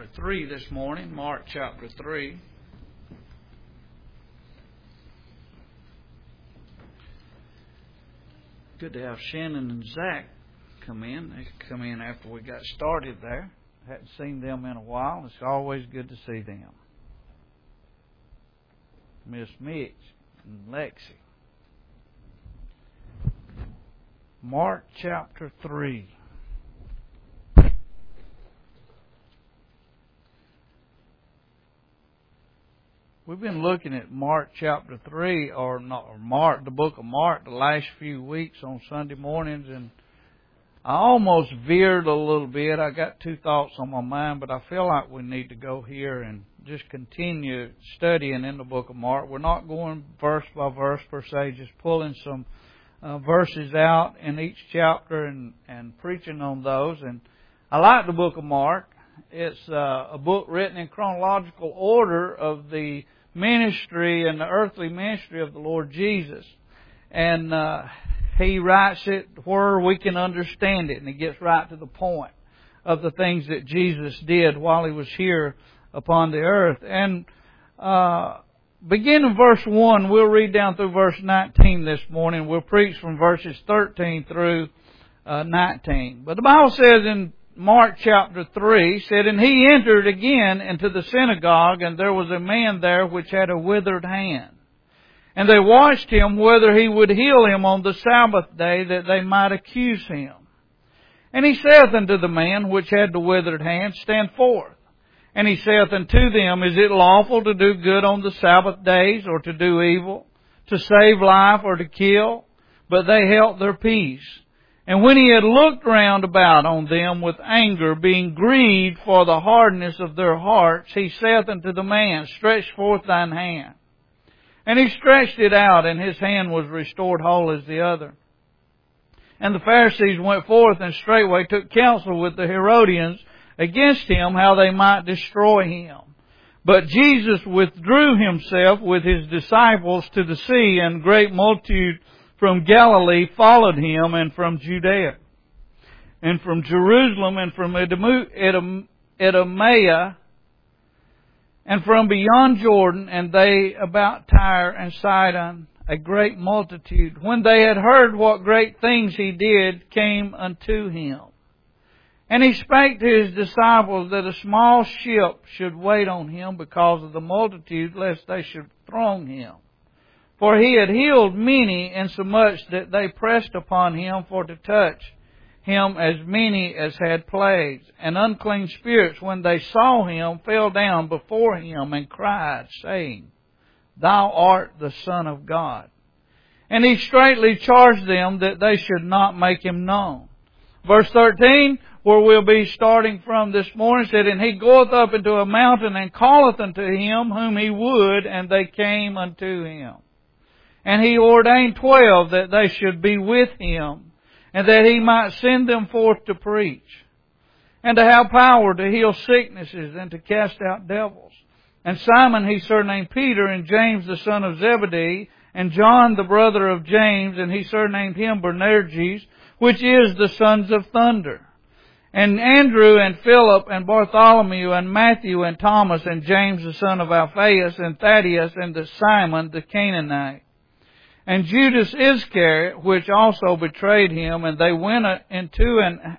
chapter 3 this morning. Mark chapter 3. Good to have Shannon and Zach come in. They come in after we got started there. Hadn't seen them in a while. It's always good to see them. Miss Mitch and Lexi. Mark chapter 3. We've been looking at Mark chapter 3, the book of Mark, the last few weeks on Sunday mornings, and I almost veered a little bit. I got two thoughts on my mind, but I feel like we need to go here and just continue studying in the book of Mark. We're not going verse by verse per se, just pulling some verses out in each chapter and preaching on those. And I like the book of Mark. It's a book written in chronological order of the ministry and the earthly ministry of the Lord Jesus. And he writes it where we can understand it, and he gets right to the point of the things that Jesus did while he was here upon the earth. And beginning verse 1, we'll read down through verse 19 this morning. We'll preach from verses 13 through 19. But the Bible says in Mark chapter 3, said, "And he entered again into the synagogue, and there was a man there which had a withered hand. And they watched him whether he would heal him on the Sabbath day, that they might accuse him. And he saith unto the man which had the withered hand, Stand forth. And he saith unto them, Is it lawful to do good on the Sabbath days, or to do evil, to save life, or to kill? But they held their peace. And when he had looked round about on them with anger, being grieved for the hardness of their hearts, he saith unto the man, Stretch forth thine hand. And he stretched it out, and his hand was restored whole as the other. And the Pharisees went forth and straightway took counsel with the Herodians against him, how they might destroy him. But Jesus withdrew himself with his disciples to the sea, and great multitude from Galilee followed him, and from Judea, and from Jerusalem, and from Idumea, and from beyond Jordan, and they about Tyre and Sidon, a great multitude, when they had heard what great things he did, came unto him. And he spake to his disciples that a small ship should wait on him because of the multitude, lest they should throng him. For he had healed many, insomuch that they pressed upon him for to touch him as many as had plagues. And unclean spirits, when they saw him, fell down before him and cried, saying, Thou art the Son of God. And he straitly charged them that they should not make him known. Verse 13, where we'll be starting from this morning, said, And he goeth up into a mountain, and calleth unto him whom he would, and they came unto him. And he ordained 12 that they should be with him, and that he might send them forth to preach, and to have power to heal sicknesses, and to cast out devils. And Simon he surnamed Peter, and James the son of Zebedee, and John the brother of James, and he surnamed him Boanerges, which is the sons of thunder. And Andrew, and Philip, and Bartholomew, and Matthew, and Thomas, and James the son of Alphaeus, and Thaddeus, and Simon the Canaanite. And Judas Iscariot, which also betrayed him, and they went into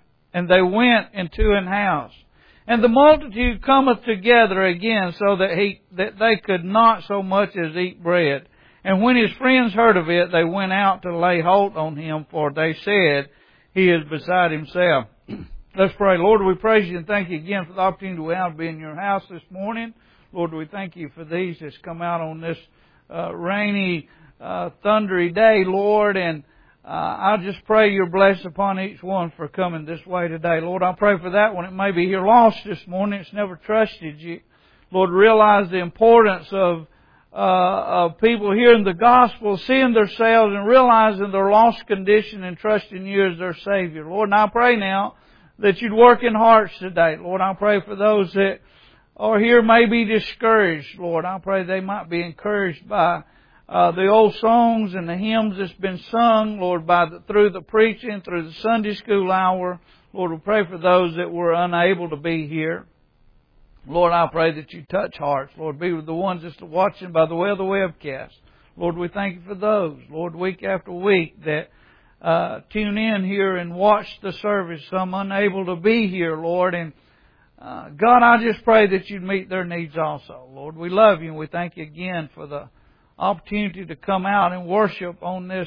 an house. And the multitude cometh together again, so that they could not so much as eat bread. And when his friends heard of it, they went out to lay hold on him, for they said, He is beside himself. Let's pray. Lord, we praise you and thank you again for the opportunity we have to be in your house this morning. Lord, we thank you for these that's come out on this rainy, thundery day, Lord, and I just pray your blessing upon each one for coming this way today. Lord, I pray for that one that may be here lost this morning, it's never trusted you. Lord, realize the importance of people hearing the gospel, seeing themselves and realizing their lost condition and trusting you as their Savior. Lord, and I pray now that you'd work in hearts today. Lord, I pray for those that are here may be discouraged. Lord, I pray they might be encouraged by the old songs and the hymns that's been sung, Lord, through the preaching, through the Sunday school hour. Lord, we pray for those that were unable to be here. Lord, I pray that you touch hearts. Lord, be with the ones that's watching by the way of the webcast. Lord, we thank you for those. Lord, week after week that tune in here and watch the service. Some unable to be here, Lord. And God, I just pray that you'd meet their needs also. Lord, we love you and we thank you again for the opportunity to come out and worship on this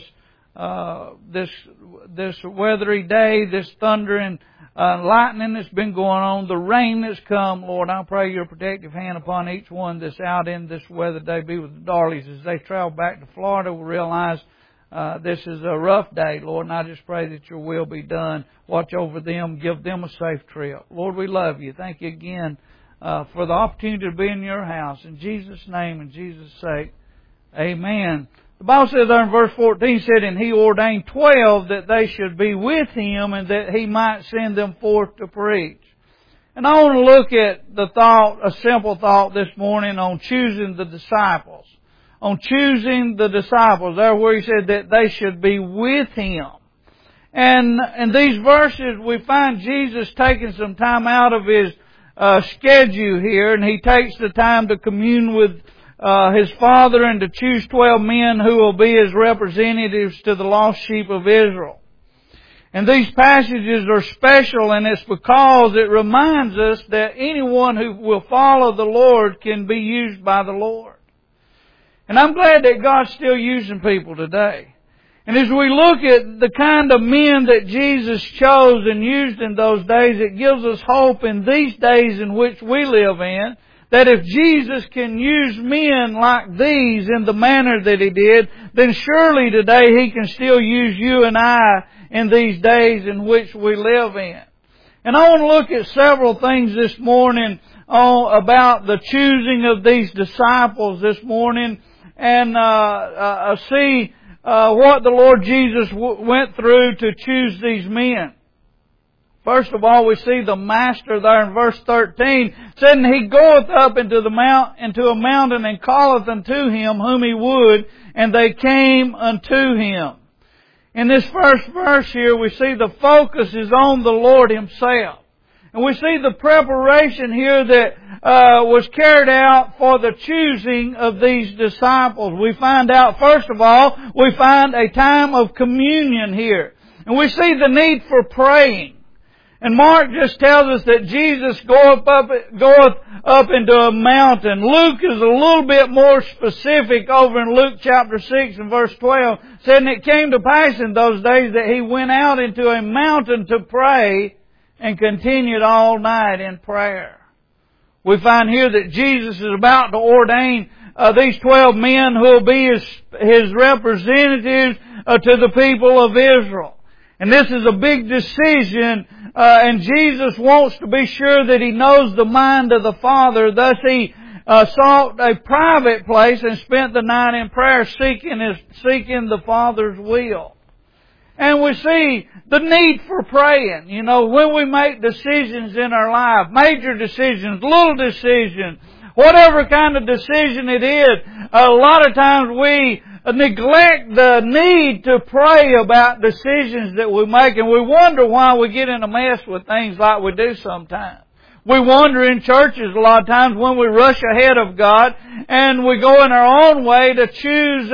weathery day, this thunder and lightning that's been going on, the rain that's come. Lord, I pray your protective hand upon each one that's out in this weather day. Be with the Darleys as they travel back to Florida. We'll realize this is a rough day, Lord, and I just pray that your will be done. Watch over them, give them a safe trip. Lord, we love you. Thank you again for the opportunity to be in your house. In Jesus' name and Jesus' sake, amen. The Bible says there in verse 14, said, and he ordained 12 that they should be with him and that he might send them forth to preach. And I want to look at the thought, a simple thought this morning on choosing the disciples. On choosing the disciples, there where he said that they should be with him. And in these verses we find Jesus taking some time out of his schedule here, and he takes the time to commune with his Father and to choose 12 men who will be his representatives to the lost sheep of Israel. And these passages are special, and it's because it reminds us that anyone who will follow the Lord can be used by the Lord. And I'm glad that God's still using people today. And as we look at the kind of men that Jesus chose and used in those days, it gives us hope in these days in which we live in, that if Jesus can use men like these in the manner that He did, then surely today He can still use you and I in these days in which we live in. And I want to look at several things this morning about the choosing of these disciples this morning and see what the Lord Jesus went through to choose these men. First of all, we see the Master there in verse 13, said, and he goeth up into a mountain and calleth unto him whom he would, and they came unto him. In this first verse here, we see the focus is on the Lord Himself. And we see the preparation here that was carried out for the choosing of these disciples. We find out, first of all, we find a time of communion here. And we see the need for praying. And Mark just tells us that Jesus goeth up into a mountain. Luke is a little bit more specific over in Luke chapter 6 and verse 12, saying it came to pass in those days that he went out into a mountain to pray and continued all night in prayer. We find here that Jesus is about to ordain these 12 men who will be His representatives to the people of Israel. And this is a big decision, and Jesus wants to be sure that He knows the mind of the Father. Thus He sought a private place and spent the night in prayer seeking the Father's will. And we see the need for praying. You know, when we make decisions in our life, major decisions, little decisions, whatever kind of decision it is, a lot of times we neglect the need to pray about decisions that we make, and we wonder why we get in a mess with things like we do sometimes. We wonder in churches a lot of times when we rush ahead of God and we go in our own way to choose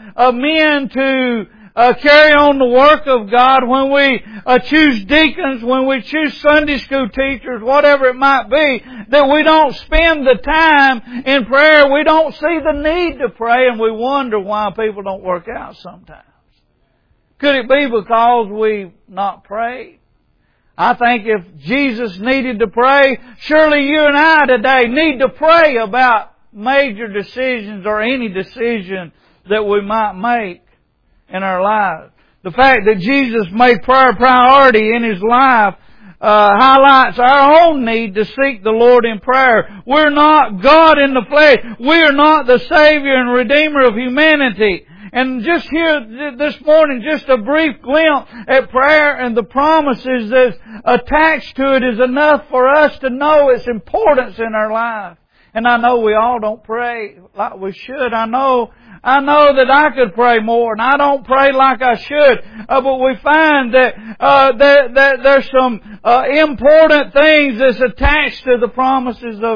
men to carry on the work of God, when we choose deacons, when we choose Sunday school teachers, whatever it might be, that we don't spend the time in prayer. We don't see the need to pray, and we wonder why people don't work out sometimes. Could it be because we've not prayed? I think if Jesus needed to pray, surely you and I today need to pray about major decisions or any decision that we might make in our lives. The fact that Jesus made prayer a priority in His life highlights our own need to seek the Lord in prayer. We're not God in the flesh. We are not the Savior and Redeemer of humanity. And just here this morning, just a brief glimpse at prayer and the promises that's attached to it is enough for us to know its importance in our life. And I know we all don't pray like we should. I know that I could pray more, and I don't pray like I should. But we find that there's some important things that's attached to the promises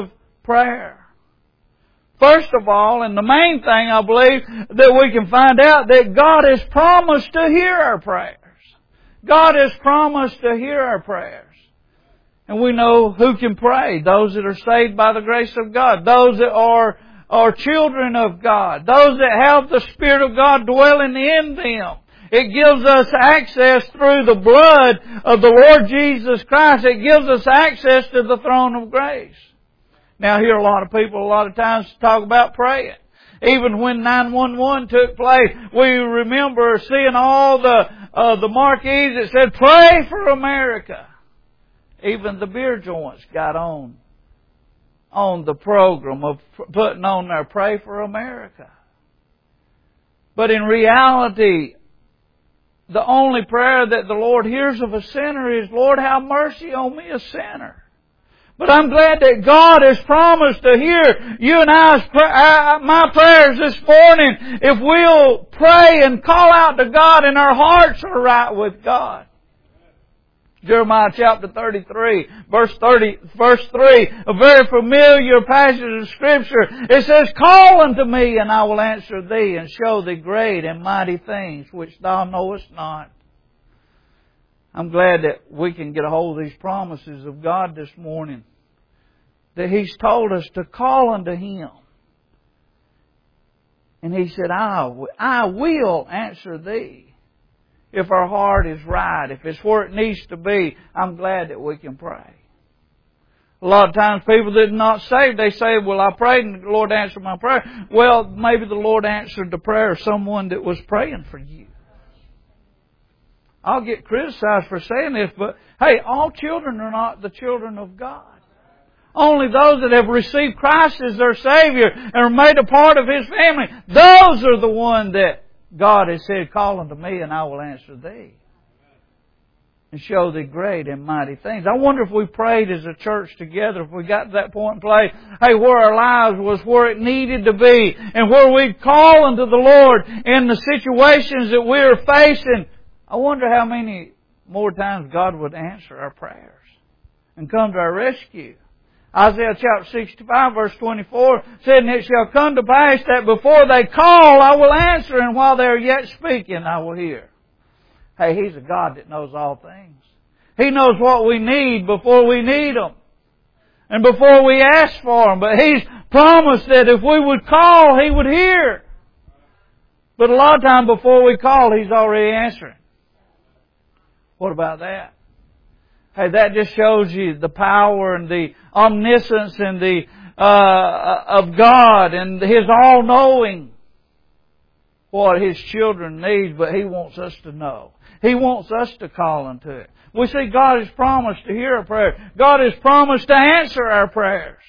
prayer. First of all, and the main thing I believe that we can find out, that God has promised to hear our prayers. God has promised to hear our prayers. And we know who can pray. Those that are saved by the grace of God. Those that are children of God. Those that have the Spirit of God dwelling in them. It gives us access through the blood of the Lord Jesus Christ. It gives us access to the throne of grace. Now, I hear a lot of people a lot of times talk about praying. Even when 911 took place, we remember seeing all the marquees that said, "Pray for America." Even the beer joints got on the program of putting on there, "Pray for America." But in reality, the only prayer that the Lord hears of a sinner is, "Lord, have mercy on me, a sinner." But I'm glad that God has promised to hear you and my prayers this morning if we'll pray and call out to God and our hearts are right with God. Jeremiah chapter 33, verse 3, a very familiar passage of Scripture. It says, "Call unto me, and I will answer thee, and show thee great and mighty things which thou knowest not." I'm glad that we can get a hold of these promises of God this morning. That He's told us to call unto Him. And He said, I will answer thee. If our heart is right, if it's where it needs to be, I'm glad that we can pray. A lot of times people that are not saved, they say, "Well, I prayed and the Lord answered my prayer." Well, maybe the Lord answered the prayer of someone that was praying for you. I'll get criticized for saying this, but hey, all children are not the children of God. Only those that have received Christ as their Savior and are made a part of His family, those are the ones that God has said, "Call unto me and I will answer thee and show thee great and mighty things." I wonder if we prayed as a church together, if we got to that point in place, hey, where our lives was where it needed to be and where we'd call unto the Lord in the situations that we are facing. I wonder how many more times God would answer our prayers and come to our rescue. Isaiah chapter 65 verse 24 said, "And it shall come to pass that before they call, I will answer, and while they are yet speaking, I will hear." Hey, He's a God that knows all things. He knows what we need before we need them. And before we ask for them. But He's promised that if we would call, He would hear. But a lot of times before we call, He's already answering. What about that? Hey, that just shows you the power and the omniscience and the of God and His all-knowing what His children need, but He wants us to know. He wants us to call unto it. We see God has promised to hear our prayer. God has promised to answer our prayers.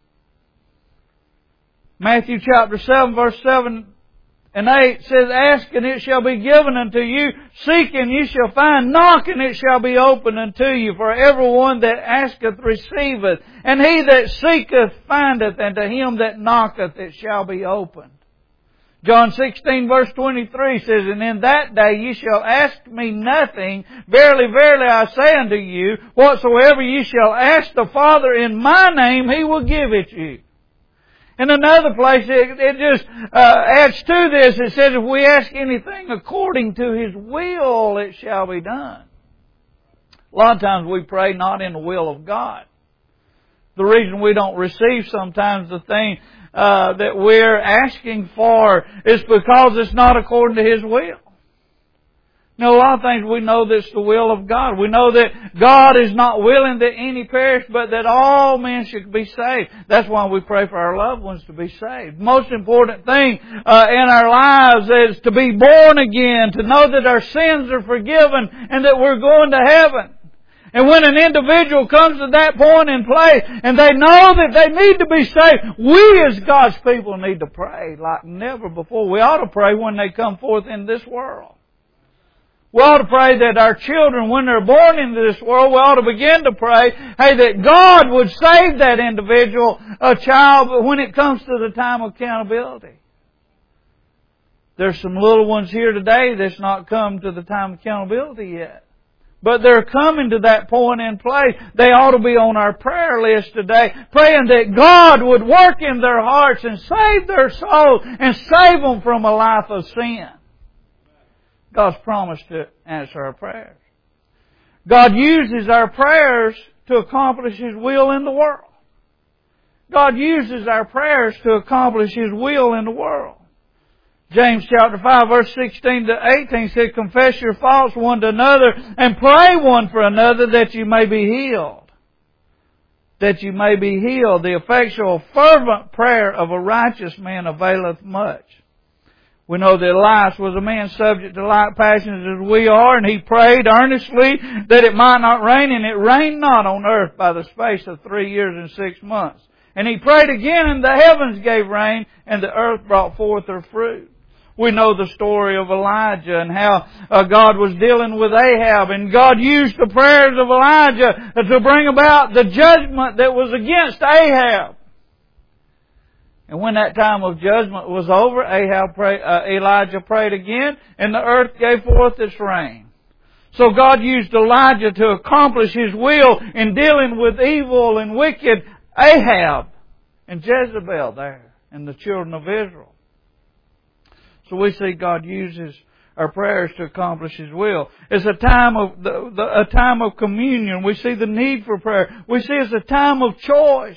Matthew chapter 7 verse 7 and 8 says, "Ask and it shall be given unto you. Seek and ye shall find. Knock and it shall be opened unto you. For everyone that asketh receiveth. And he that seeketh findeth. And to him that knocketh it shall be opened." John 16 verse 23 says, "And in that day ye shall ask me nothing. Verily, verily, I say unto you, whatsoever ye shall ask the Father in my name, He will give it you." In another place, it just adds to this. It says, "If we ask anything according to His will, it shall be done." A lot of times we pray not in the will of God. The reason we don't receive sometimes the thing that we're asking for is because it's not according to His will. Now, a lot of things we know that's the will of God. We know that God is not willing that any perish, but that all men should be saved. That's why we pray for our loved ones to be saved. Most important thing in our lives is to be born again, to know that our sins are forgiven and that we're going to heaven. And when an individual comes to that point in place and they know that they need to be saved, we as God's people need to pray like never before. We ought to pray when they come forth in this world. We ought to pray that our children, when they're born into this world, we ought to begin to pray, hey, that God would save that individual, a child, when it comes to the time of accountability. There's some little ones here today that's not come to the time of accountability yet. But they're coming to that point in place. They ought to be on our prayer list today, praying that God would work in their hearts and save their souls and save them from a life of sin. God's promised to answer our prayers. God uses our prayers to accomplish His will in the world. God uses our prayers to accomplish His will in the world. James chapter 5 verse 16 to 18 said, confess your faults one to another and pray one for another that you may be healed. That you may be healed. The effectual fervent prayer of a righteous man availeth much. We know that Elias was a man subject to like passions as we are, and he prayed earnestly that it might not rain, and it rained not on earth by the space of 3 years and 6 months. And he prayed again, and the heavens gave rain, and the earth brought forth her fruit. We know the story of Elijah and how God was dealing with Ahab, and God used the prayers of Elijah to bring about the judgment that was against Ahab. And when that time of judgment was over, Elijah prayed again, and the earth gave forth its rain. So God used Elijah to accomplish His will in dealing with evil and wicked Ahab and Jezebel there and the children of Israel. So we see God uses our prayers to accomplish His will. It's a time of communion. We see the need for prayer. We see it's a time of choice.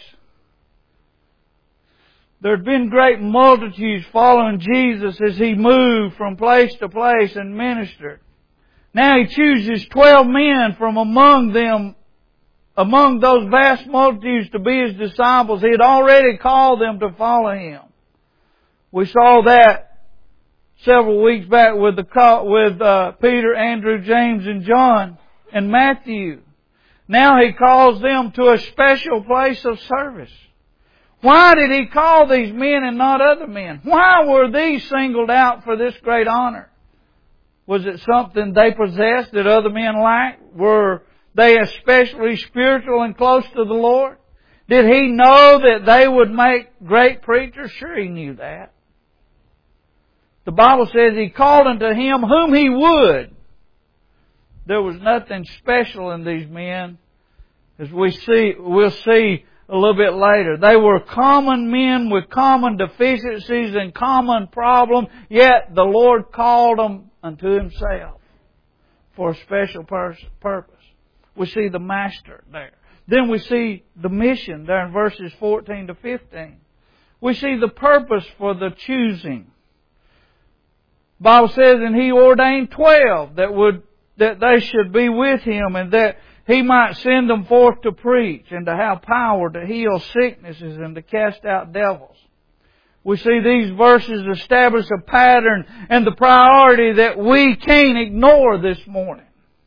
There had been great multitudes following Jesus as He moved from place to place and ministered. Now He chooses 12 men from among those vast multitudes to be His disciples. He had already called them to follow Him. We saw that several weeks back with Peter, Andrew, James, and John, and Matthew. Now He calls them to a special place of service. Why did He call these men and not other men? Why were these singled out for this great honor? Was it something they possessed that other men lacked? Were they especially spiritual and close to the Lord? Did He know that they would make great preachers? Sure, He knew that. The Bible says He called unto Him whom He would. There was nothing special in these men, as we'll see a little bit later. They were common men with common deficiencies and common problems, yet the Lord called them unto Himself for a special purpose. We see the Master there. Then we see the mission there in verses 14 to 15. We see the purpose for the choosing. The Bible says, and He ordained 12 that they should be with Him, and that He might send them forth to preach and to have power to heal sicknesses and to cast out devils. We see these verses establish a pattern and the priority that we can't ignore this morning.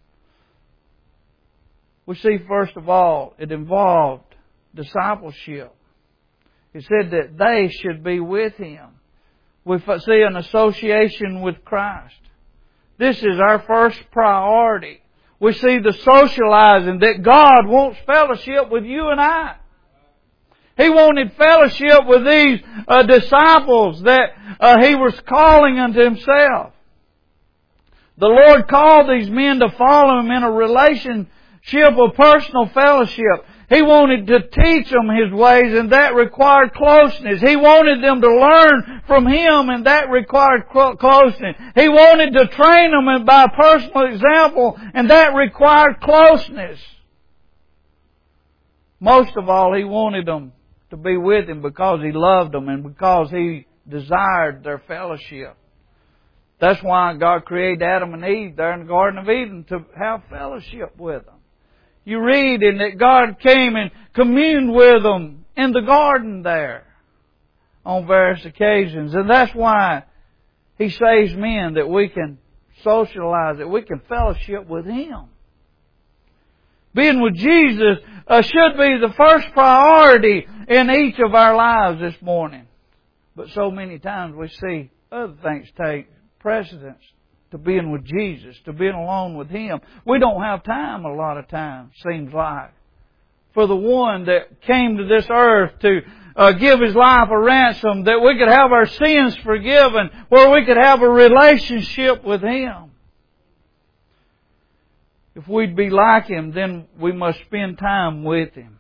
We see, first of all, it involved discipleship. It said that they should be with Him. We see an association with Christ. This is our first priority. We see the socializing that God wants fellowship with you and I. He wanted fellowship with these disciples that He was calling unto Himself. The Lord called these men to follow Him in a relationship of personal fellowship. He wanted to teach them His ways, and that required closeness. He wanted them to learn from Him, and that required closeness. He wanted to train them by personal example, and that required closeness. Most of all, He wanted them to be with Him because He loved them and because He desired their fellowship. That's why God created Adam and Eve there in the Garden of Eden, to have fellowship with them. You read in that God came and communed with them in the garden there on various occasions. And that's why He saves men, that we can socialize, that we can fellowship with Him. Being with Jesus should be the first priority in each of our lives this morning. But so many times we see other things take precedence to being with Jesus, to being alone with Him. We don't have time a lot of times, seems like, for the one that came to this earth to give His life a ransom, that we could have our sins forgiven, where we could have a relationship with Him. if we'd be like Him, then we must spend time with Him.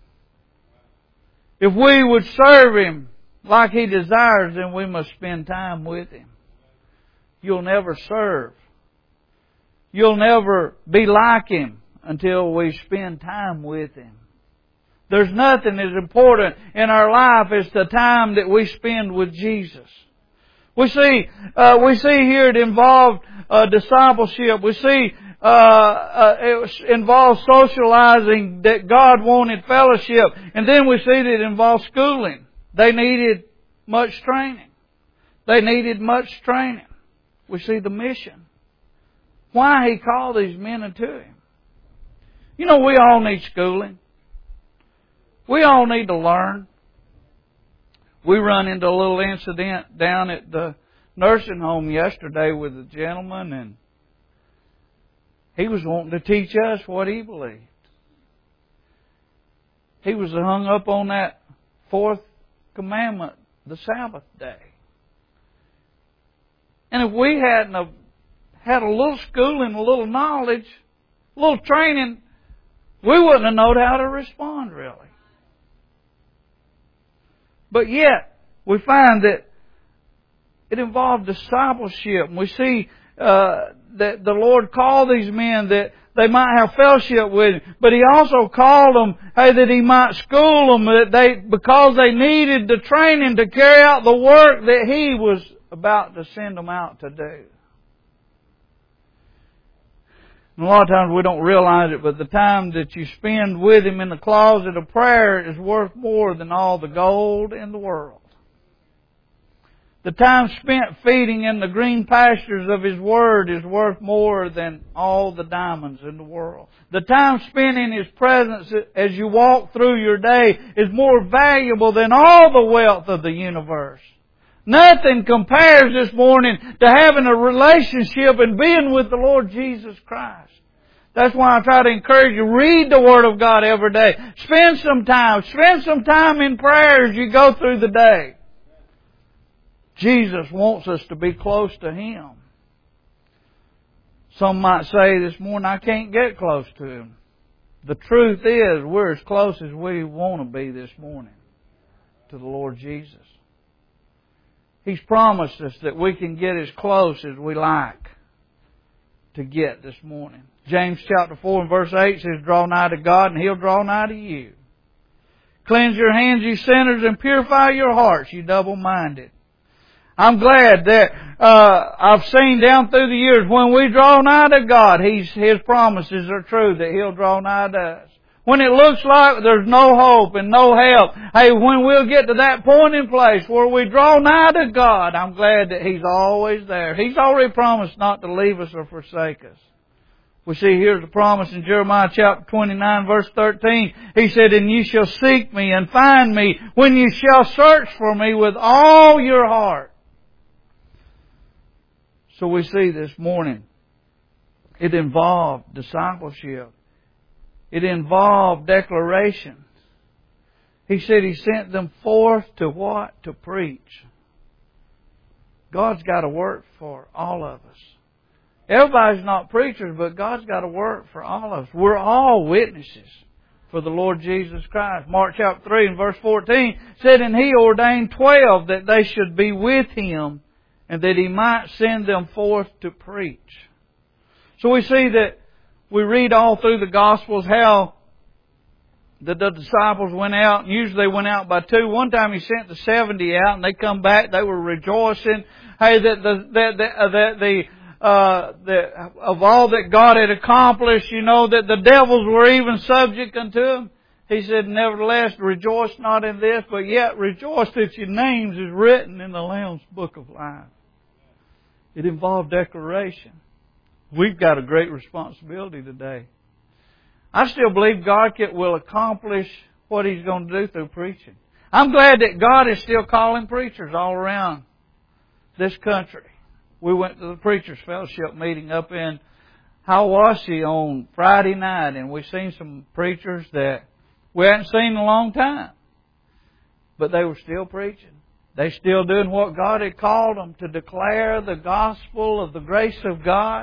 If we would serve Him like He desires, then we must spend time with Him. You'll never serve. You'll never be like Him until we spend time with Him. There's nothing as important in our life as the time that we spend with Jesus. We see here it involved discipleship. We see it involves socializing, that God wanted fellowship. And then we see that it involves schooling. They needed much training. They needed much training. We see the mission. Why He called these men unto Him. You know, we all need schooling. We all need to learn. We run into a little incident down at the nursing home yesterday with a gentleman, and he was wanting to teach us what he believed. He was hung up on that fourth commandment, the Sabbath day. And if we hadn't have had a little schooling, a little knowledge, a little training, we wouldn't have known how to respond really. But yet, we find that it involved discipleship. And we see that the Lord called these men that they might have fellowship with Him. But He also called them, that He might school them, because they needed the training to carry out the work that He was about to send them out to do. And a lot of times we don't realize it, but the time that you spend with Him in the closet of prayer is worth more than all the gold in the world. The time spent feeding in the green pastures of His Word is worth more than all the diamonds in the world. The time spent in His presence as you walk through your day is more valuable than all the wealth of the universe. Nothing compares this morning to having a relationship and being with the Lord Jesus Christ. That's why I try to encourage you, read the Word of God every day. Spend some time in prayer as you go through the day. Jesus wants us to be close to Him. Some might say this morning, I can't get close to Him. The truth is, we're as close as we want to be this morning to the Lord Jesus. He's promised us that we can get as close as we like to get this morning. James chapter 4 and verse 8 says, draw nigh to God and He'll draw nigh to you. Cleanse your hands, you sinners, and purify your hearts, you double-minded. I'm glad that I've seen down through the years when we draw nigh to God, His promises are true that He'll draw nigh to us. When it looks like there's no hope and no help, when we'll get to that point in place where we draw nigh to God, I'm glad that He's always there. He's already promised not to leave us or forsake us. We see here's the promise in Jeremiah chapter 29 verse 13. He said, and ye shall seek me and find me when you shall search for me with all your heart. So we see this morning, it involved discipleship. It involved declarations. He said He sent them forth to what? To preach. God's got to work for all of us. Everybody's not preachers, but God's got to work for all of us. We're all witnesses for the Lord Jesus Christ. Mark chapter 3 and verse 14 said, and He ordained 12 that they should be with Him and that He might send them forth to preach. So we see that we read all through the Gospels how the disciples went out, and usually they went out by two. One time He sent the 70 out, and they come back. They were rejoicing, that of all that God had accomplished, that the devils were even subject unto Him. He said, nevertheless, rejoice not in this, but yet rejoice that your names is written in the Lamb's book of life. It involved declaration. We've got a great responsibility today. I still believe God will accomplish what He's going to do through preaching. I'm glad that God is still calling preachers all around this country. We went to the Preachers Fellowship meeting up in Hiawassee on Friday night, and we've seen some preachers that we hadn't seen in a long time. But they were still preaching. They're still doing what God had called them, to declare the gospel of the grace of God.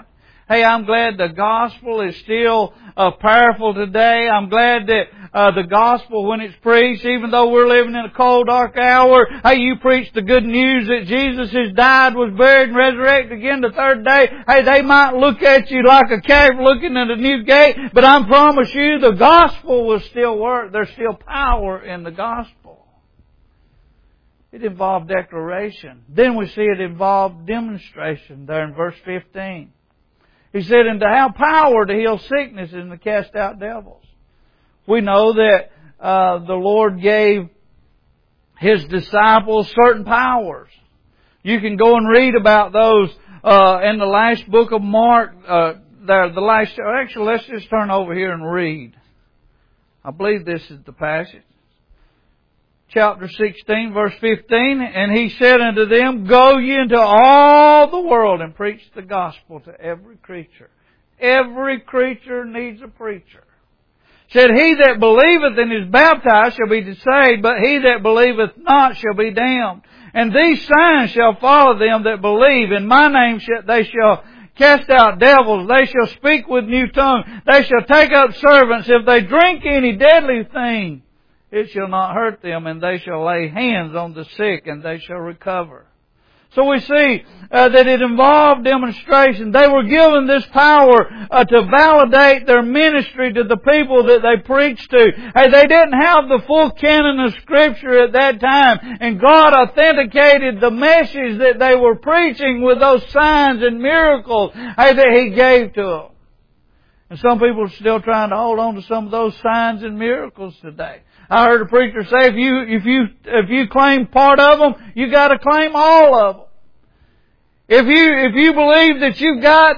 Hey, I'm glad the gospel is still powerful today. I'm glad that the gospel, when it's preached, even though we're living in a cold, dark hour, hey, you preach the good news that Jesus has died, was buried, and resurrected again the third day. Hey, they might look at you like a calf looking at a new gate, but I promise you the gospel will still work. There's still power in the gospel. It involved declaration. Then we see it involved demonstration there in verse 15. He said, and to have power to heal sickness and to cast out devils. We know that the Lord gave His disciples certain powers. You can go and read about those in the last book of Mark. Actually, let's just turn over here and read. I believe this is the passage. Chapter 16, verse 15, and He said unto them, go ye into all the world and preach the gospel to every creature. Every creature needs a preacher. Said, he that believeth and is baptized shall be saved, but he that believeth not shall be damned. And these signs shall follow them that believe. In my name they shall cast out devils. They shall speak with new tongues. They shall take up serpents. If they drink any deadly thing, it shall not hurt them, and they shall lay hands on the sick, and they shall recover. So we see that it involved demonstration. They were given this power to validate their ministry to the people that they preached to. Hey, they didn't have the full canon of Scripture at that time, and God authenticated the message that they were preaching with those signs and miracles, hey, that He gave to them. And some people are still trying to hold on to some of those signs and miracles today. I heard a preacher say, if you claim part of them, you got to claim all of them. If you believe that you've got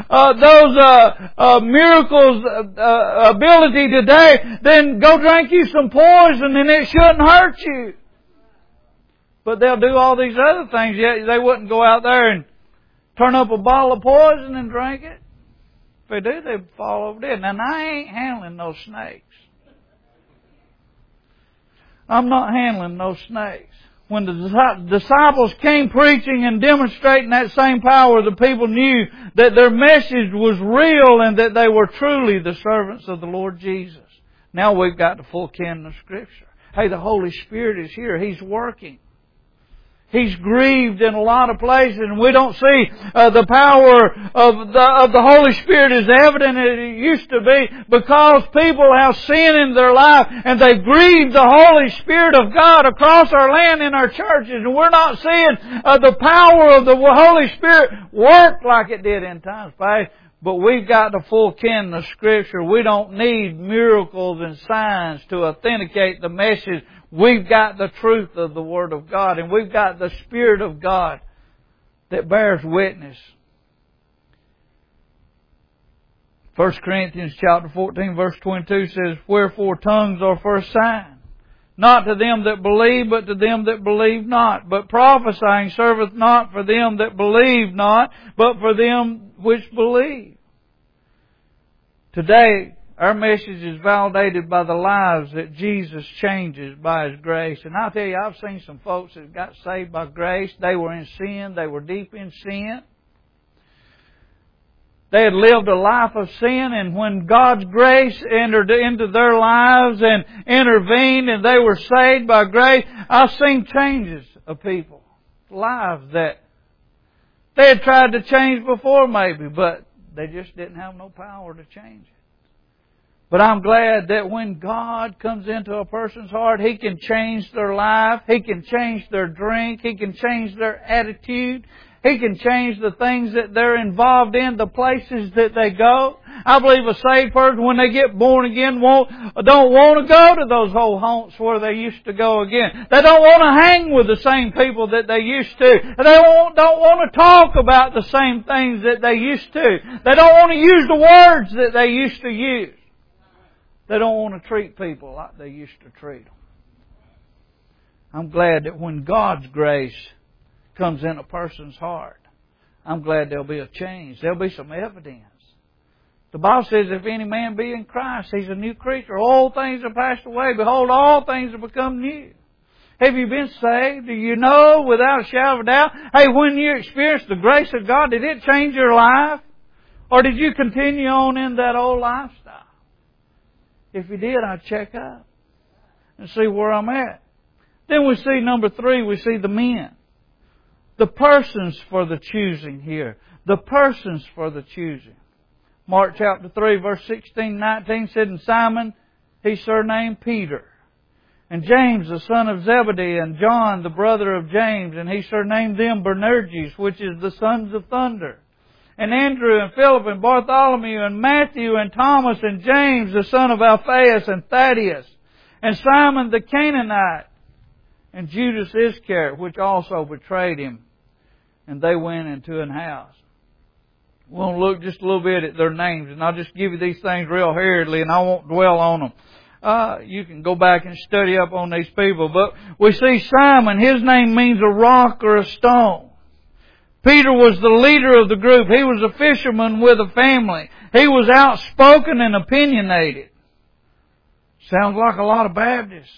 those miracles ability today, then go drink you some poison, and it shouldn't hurt you. But they'll do all these other things, yet they wouldn't go out there and turn up a bottle of poison and drink it. If they do, they'd fall over dead. Now, I ain't handling no snakes. I'm not handling no snakes. When the disciples came preaching and demonstrating that same power, the people knew that their message was real and that they were truly the servants of the Lord Jesus. Now we've got the full canon of Scripture. Hey, the Holy Spirit is here. He's working. He's grieved in a lot of places, and we don't see the power of the Holy Spirit as evident as it used to be, because people have sin in their life and they grieve the Holy Spirit of God across our land in our churches, and we're not seeing the power of the Holy Spirit work like it did in times past. But we've got the full canon of Scripture. We don't need miracles and signs to authenticate the message. We've got the truth of the Word of God, and we've got the Spirit of God that bears witness. 1 Corinthians chapter 14 verse 22 says, wherefore tongues are for a sign, not to them that believe, but to them that believe not. But prophesying serveth not for them that believe not, but for them which believe. Today, our message is validated by the lives that Jesus changes by His grace. And I'll tell you, I've seen some folks that got saved by grace. They were in sin. They were deep in sin. They had lived a life of sin, and when God's grace entered into their lives and intervened and they were saved by grace, I've seen changes of people. Lives that they had tried to change before maybe, but they just didn't have no power to change it. But I'm glad that when God comes into a person's heart, He can change their life. He can change their drink. He can change their attitude. He can change the things that they're involved in, the places that they go. I believe a saved person, when they get born again, don't want to go to those old haunts where they used to go again. They don't want to hang with the same people that they used to. They don't want to talk about the same things that they used to. They don't want to use the words that they used to use. They don't want to treat people like they used to treat them. I'm glad that when God's grace comes in a person's heart, I'm glad there'll be a change. There'll be some evidence. The Bible says, if any man be in Christ, he's a new creature. All things are passed away. Behold, all things have become new. Have you been saved? Do you know without a shadow of a doubt? Hey, when you experienced the grace of God, did it change your life? Or did you continue on in that old lifestyle? If you did, I'd check up and see where I'm at. Then we see number 3, we see the men. The persons for the choosing here. The persons for the choosing. Mark chapter 3 verse 16, 19 said, and Simon, he surnamed Peter. And James, the son of Zebedee, and John, the brother of James, and he surnamed them Boanerges, which is the sons of thunder. And Andrew, and Philip, and Bartholomew, and Matthew, and Thomas, and James, the son of Alphaeus, and Thaddeus, and Simon the Canaanite, and Judas Iscariot, which also betrayed him. And they went into an house. We'll look just a little bit at their names, and I'll just give you these things real hurriedly, and I won't dwell on them. You can go back and study up on these people. But we see Simon, his name means a rock or a stone. Peter was the leader of the group. He was a fisherman with a family. He was outspoken and opinionated. Sounds like a lot of Baptists.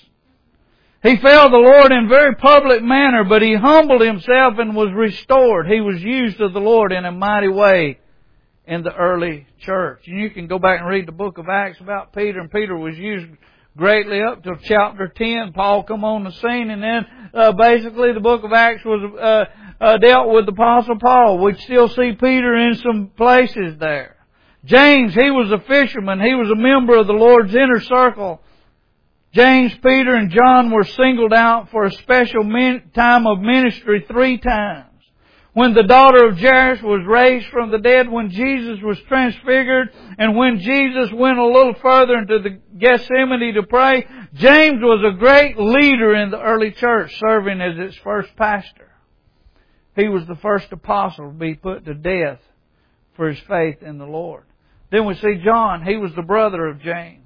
He failed the Lord in very public manner, but he humbled himself and was restored. He was used of the Lord in a mighty way in the early church. And you can go back and read the book of Acts about Peter, and Peter was used greatly up till chapter 10. Paul come on the scene, and then basically the book of Acts was dealt with the Apostle Paul. We still see Peter in some places there. James, he was a fisherman. He was a member of the Lord's inner circle. James, Peter, and John were singled out for a special time of ministry 3 times. When the daughter of Jairus was raised from the dead, when Jesus was transfigured, and when Jesus went a little further into the Gethsemane to pray, James was a great leader in the early church, serving as its first pastor. He was the first apostle to be put to death for his faith in the Lord. Then we see John. He was the brother of James,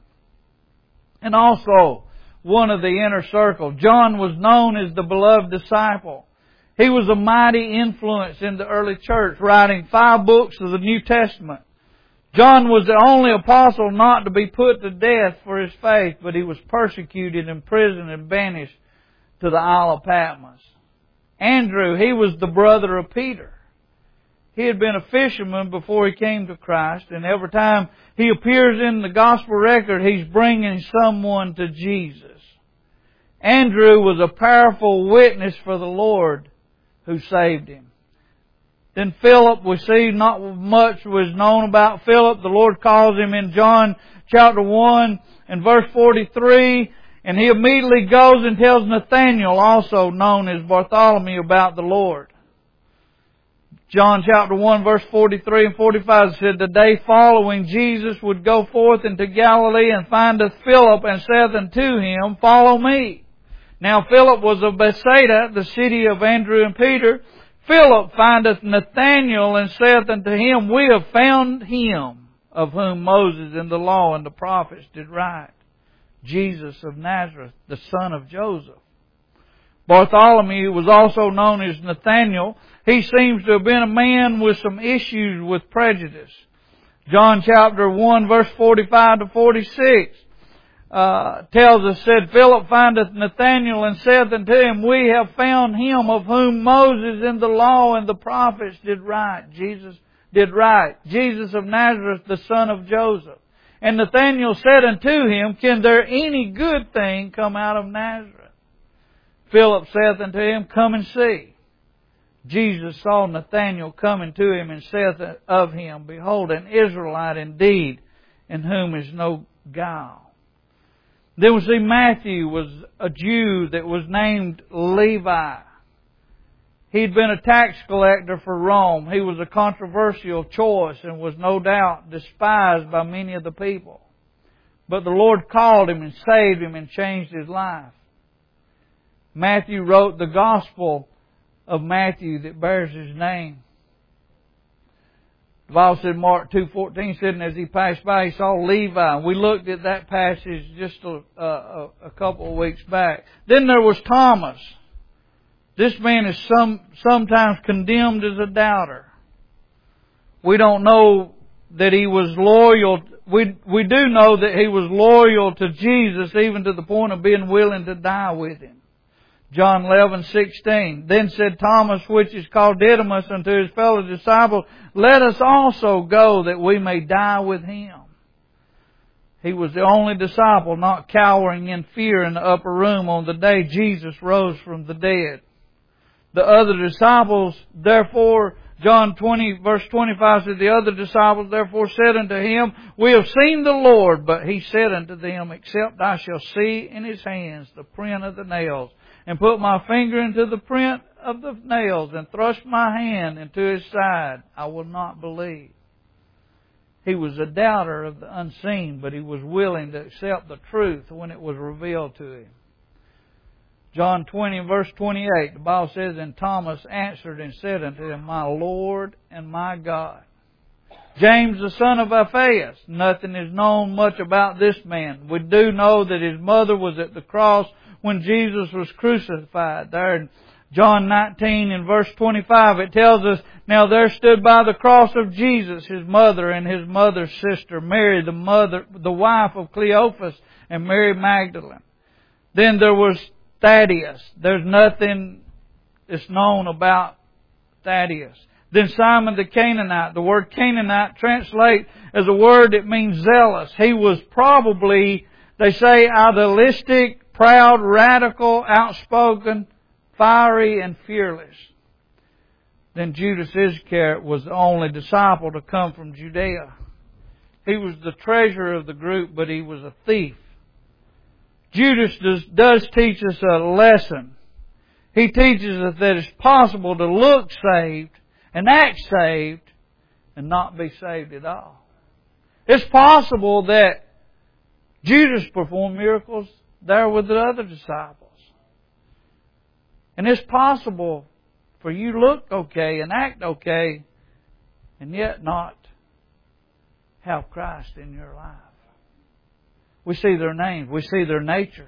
and also one of the inner circle. John was known as the beloved disciple. He was a mighty influence in the early church, writing 5 books of the New Testament. John was the only apostle not to be put to death for his faith, but he was persecuted, imprisoned, and banished to the Isle of Patmos. Andrew, he was the brother of Peter. He had been a fisherman before he came to Christ, and every time he appears in the gospel record, he's bringing someone to Jesus. Andrew was a powerful witness for the Lord who saved him. Then Philip, we see not much was known about Philip. The Lord calls him in John chapter 1 and verse 43, and he immediately goes and tells Nathanael, also known as Bartholomew, about the Lord. John chapter 1 verse 43 and 45 said, the day following Jesus would go forth into Galilee, and findeth Philip, and saith unto him, follow me. Now Philip was of Bethsaida, the city of Andrew and Peter. Philip findeth Nathanael, and saith unto him, we have found him of whom Moses in the law and the prophets did write, Jesus of Nazareth, the son of Joseph. Bartholomew was also known as Nathanael. He seems to have been a man with some issues with prejudice. John chapter 1 verse 45 to 46 tells us, said, Philip findeth Nathanael, and saith unto him, we have found him of whom Moses in the law and the prophets did write, Jesus of Nazareth, the son of Joseph. And Nathanael said unto him, can there any good thing come out of Nazareth? Philip saith unto him, come and see. Jesus saw Nathanael coming to him, and saith of him, behold, an Israelite indeed, in whom is no guile. Then we see Matthew was a Jew that was named Levi. He'd been a tax collector for Rome. He was a controversial choice and was no doubt despised by many of the people. But the Lord called him and saved him and changed his life. Matthew wrote the Gospel of Matthew that bears his name. The Bible said, Mark 2:14 said, and as he passed by, he saw Levi. We looked at that passage just a couple of weeks back. Then there was Thomas. This man is sometimes condemned as a doubter. We don't know that he was loyal. We do know that he was loyal to Jesus, even to the point of being willing to die with him. John 11:16. Then said Thomas, which is called Didymus, unto his fellow disciples, Let us also go, that we may die with him. He was the only disciple not cowering in fear in the upper room on the day Jesus rose from the dead. The other disciples, therefore, John 20 verse 25 says, The other disciples therefore said unto him, We have seen the Lord. But he said unto them, Except I shall see in his hands the print of the nails, and put my finger into the print of the nails, and thrust my hand into his side, I will not believe. He was a doubter of the unseen, but he was willing to accept the truth when it was revealed to him. John 20 verse 28, the Bible says, And Thomas answered and said unto him, My Lord and my God. James the son of Alphaeus. Nothing is known much about this man. We do know that his mother was at the cross when Jesus was crucified. There in John 19 and verse 25 it tells us, Now there stood by the cross of Jesus his mother and his mother's sister, Mary the wife of Cleophas, and Mary Magdalene. Then there was Thaddeus. There's nothing that's known about Thaddeus. Then Simon the Canaanite. The word Canaanite translates as a word that means zealous. He was probably, they say, idealistic, proud, radical, outspoken, fiery, and fearless. Then Judas Iscariot was the only disciple to come from Judea. He was the treasurer of the group, but he was a thief. Judas does teach us a lesson. He teaches us that it's possible to look saved and act saved and not be saved at all. It's possible that Judas performed miracles there with the other disciples. And it's possible for you to look okay and act okay and yet not have Christ in your life. We see their names. We see their natures.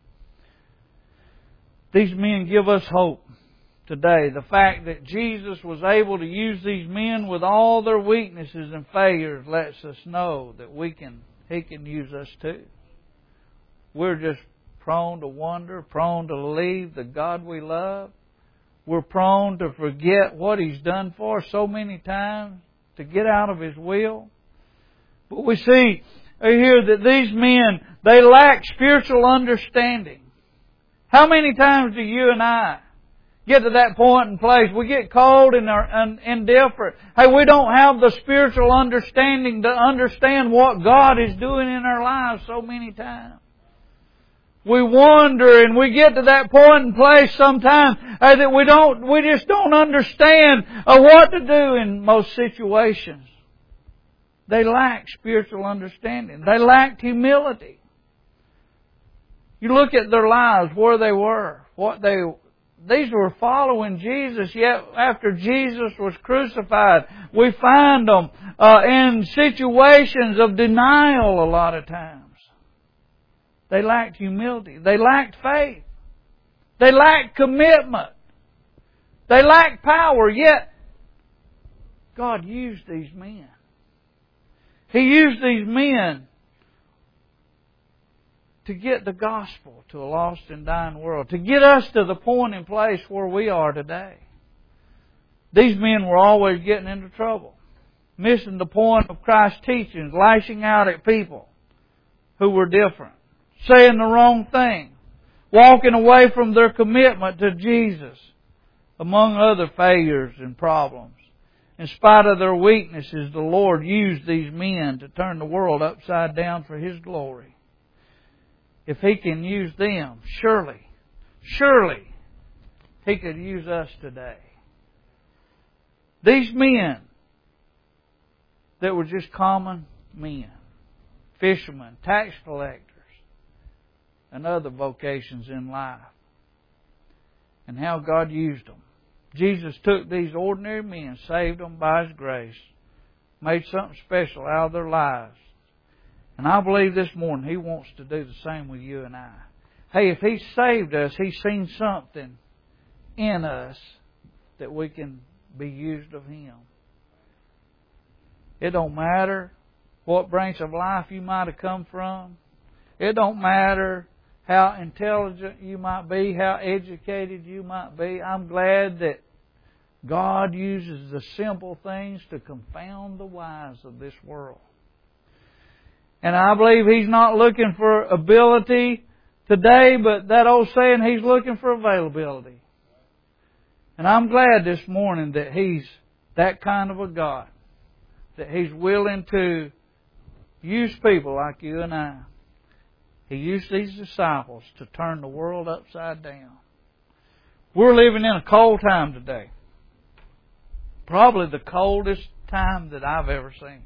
These men give us hope today. The fact that Jesus was able to use these men with all their weaknesses and failures lets us know that He can use us too. We're just prone to wonder, prone to leave the God we love. We're prone to forget what He's done for us so many times, to get out of His will. But we see here that these men, they lack spiritual understanding. How many times do you and I get to that point and place? We get cold and are indifferent. Hey, we don't have the spiritual understanding to understand what God is doing in our lives so many times. We wonder and we get to that point and place sometimes that we just don't understand what to do in most situations. They lacked spiritual understanding. They lacked humility. You look at their lives, where they were, these were following Jesus, yet after Jesus was crucified, we find them in situations of denial a lot of times. They lacked humility. They lacked faith. They lacked commitment. They lacked power, yet God used these men. He used these men to get the gospel to a lost and dying world, to get us to the point and place where we are today. These men were always getting into trouble, missing the point of Christ's teachings, lashing out at people who were different, saying the wrong thing, walking away from their commitment to Jesus, among other failures and problems. In spite of their weaknesses, the Lord used these men to turn the world upside down for His glory. If He can use them, surely He could use us today. These men that were just common men, fishermen, tax collectors, and other vocations in life, and how God used them. Jesus took these ordinary men, saved them by His grace, made something special out of their lives. And I believe this morning He wants to do the same with you and I. Hey, if He saved us, He's seen something in us that we can be used of Him. It don't matter what branch of life you might have come from. It don't matter how intelligent you might be, how educated you might be. I'm glad that God uses the simple things to confound the wise of this world. And I believe He's not looking for ability today, but that old saying, He's looking for availability. And I'm glad this morning that He's that kind of a God, that He's willing to use people like you and I. He used these disciples to turn the world upside down. We're living in a cold time today. Probably the coldest time that I've ever seen.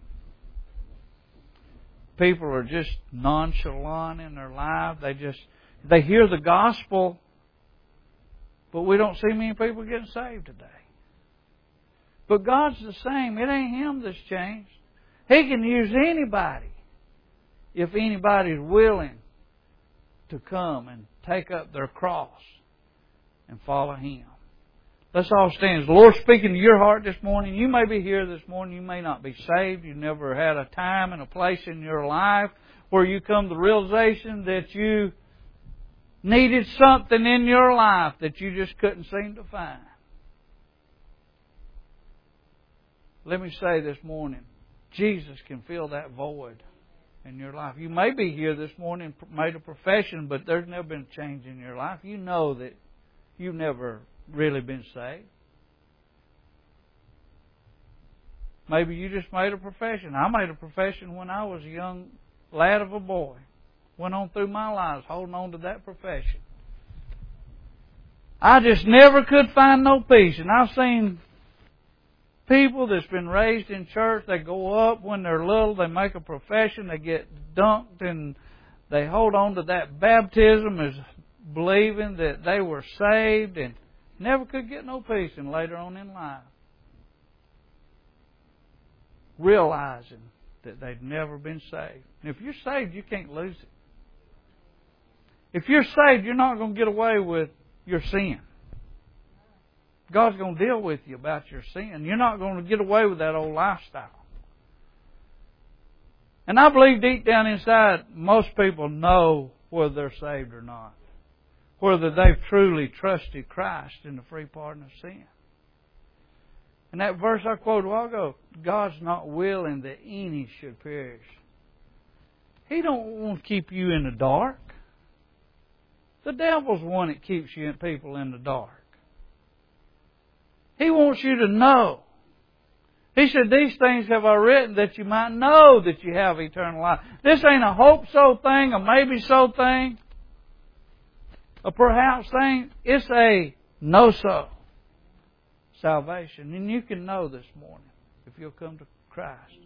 People are just nonchalant in their life. They hear the gospel, but we don't see many people getting saved today. But God's the same. It ain't Him that's changed. He can use anybody if anybody's willing to come and take up their cross and follow Him. Let's all stand. Is the Lord speaking to your heart this morning? You may be here this morning. You may not be saved. You never had a time and a place in your life where you come to the realization that you needed something in your life that you just couldn't seem to find. Let me say this morning, Jesus can fill that void in your life. You may be here this morning, made a profession, but there's never been a change in your life. You know that you've never really been saved. Maybe you just made a profession. I made a profession when I was a young lad of a boy. Went on through my life holding on to that profession. I just never could find no peace. And I've seen people that's been raised in church, they go up when they're little, they make a profession, they get dunked, and they hold on to that baptism as believing that they were saved and never could get no peace, and later on in life, realizing that they'd never been saved. And if you're saved, you can't lose it. If you're saved, you're not going to get away with your sin. God's going to deal with you about your sin. You're not going to get away with that old lifestyle. And I believe deep down inside, most people know whether they're saved or not. Whether they've truly trusted Christ in the free pardon of sin. And that verse I quoted a while ago, God's not willing that any should perish. He don't want to keep you in the dark. The devil's the one that keeps you and people in the dark. He wants you to know. He said, these things have I written that you might know that you have eternal life. This ain't a hope so thing, a maybe so thing, a perhaps thing. It's a know so salvation. And you can know this morning if you'll come to Christ.